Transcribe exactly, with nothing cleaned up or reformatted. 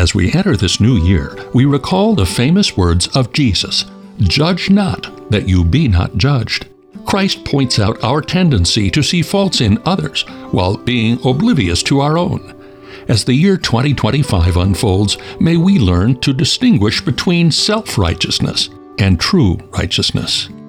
As we enter this new year, we recall the famous words of Jesus, "Judge not, that you be not judged." Christ points out our tendency to see faults in others while being oblivious to our own. As the year twenty twenty-five unfolds, may we learn to distinguish between self-righteousness and true righteousness.